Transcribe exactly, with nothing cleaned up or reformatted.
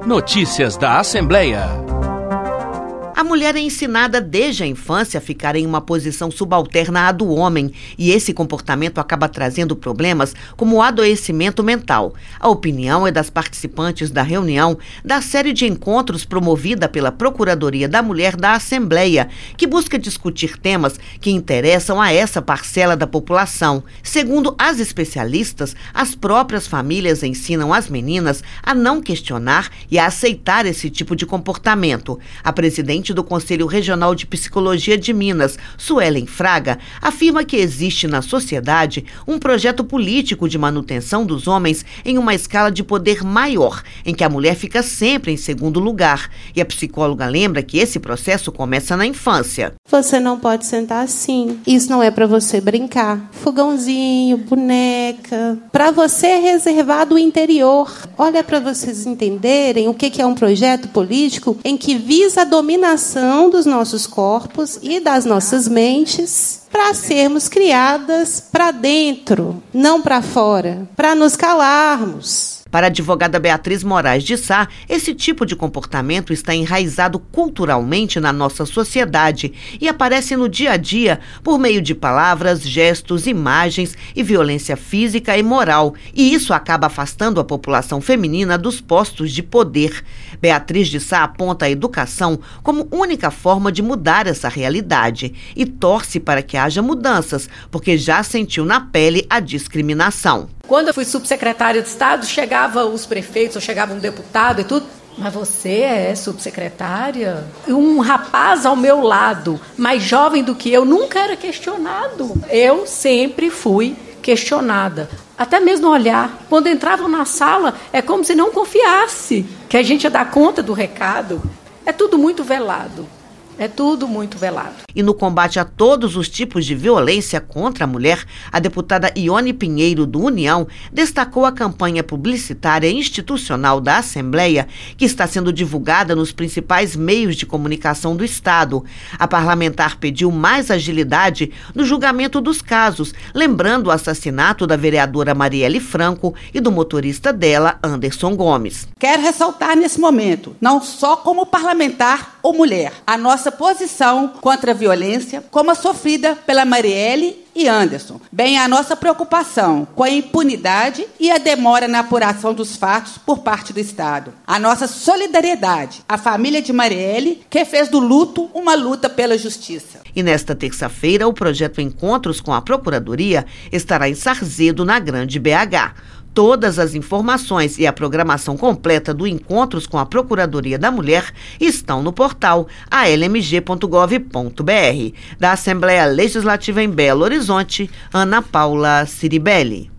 Notícias da Assembleia. A mulher é ensinada desde a infância a ficar em uma posição subalterna à do homem, e esse comportamento acaba trazendo problemas como o adoecimento mental. A opinião é das participantes da reunião da série de encontros promovida pela Procuradoria da Mulher da Assembleia, que busca discutir temas que interessam a essa parcela da população. Segundo as especialistas, as próprias famílias ensinam as meninas a não questionar e a aceitar esse tipo de comportamento. A presidente do Conselho Regional de Psicologia de Minas, Suelen Fraga, afirma que existe na sociedade um projeto político de manutenção dos homens em uma escala de poder maior, em que a mulher fica sempre em segundo lugar. E a psicóloga lembra que esse processo começa na infância. Você não pode sentar assim. Isso não é para você brincar. Fogãozinho, boneca. Para você é reservado o interior. Olha, para vocês entenderem o que é um projeto político em que visa a dominação dos nossos corpos e das nossas mentes para sermos criadas para dentro, não para fora, para nos calarmos. Para a advogada Beatriz Moraes de Sá, esse tipo de comportamento está enraizado culturalmente na nossa sociedade e aparece no dia a dia por meio de palavras, gestos, imagens e violência física e moral. E isso acaba afastando a população feminina dos postos de poder. Beatriz de Sá aponta a educação como única forma de mudar essa realidade e torce para que haja mudanças, porque já sentiu na pele a discriminação. Quando eu fui subsecretária de Estado, chegava os prefeitos, ou chegava um deputado e tudo. Mas você é subsecretária? Um rapaz ao meu lado, mais jovem do que eu, nunca era questionado. Eu sempre fui questionada. Até mesmo no olhar. Quando entravam na sala, é como se não confiasse que a gente ia dar conta do recado. É tudo muito velado. É tudo muito velado. E no combate a todos os tipos de violência contra a mulher, a deputada Ione Pinheiro, do União, destacou a campanha publicitária institucional da Assembleia, que está sendo divulgada nos principais meios de comunicação do Estado. A parlamentar pediu mais agilidade no julgamento dos casos, lembrando o assassinato da vereadora Marielle Franco e do motorista dela, Anderson Gomes. Quero ressaltar nesse momento, não só como parlamentar ou mulher, a nossa posição contra a violência, como a sofrida pela Marielle e Anderson, bem a nossa preocupação com a impunidade e a demora na apuração dos fatos por parte do Estado. A nossa solidariedade à família de Marielle, que fez do luto uma luta pela justiça. E nesta terça-feira, o projeto Encontros com a Procuradoria estará em Sarzedo, na Grande B H. Todas as informações e a programação completa do Encontros com a Procuradoria da Mulher estão no portal a l m g ponto gov ponto b r. Da Assembleia Legislativa em Belo Horizonte, Ana Paula Ciribelli.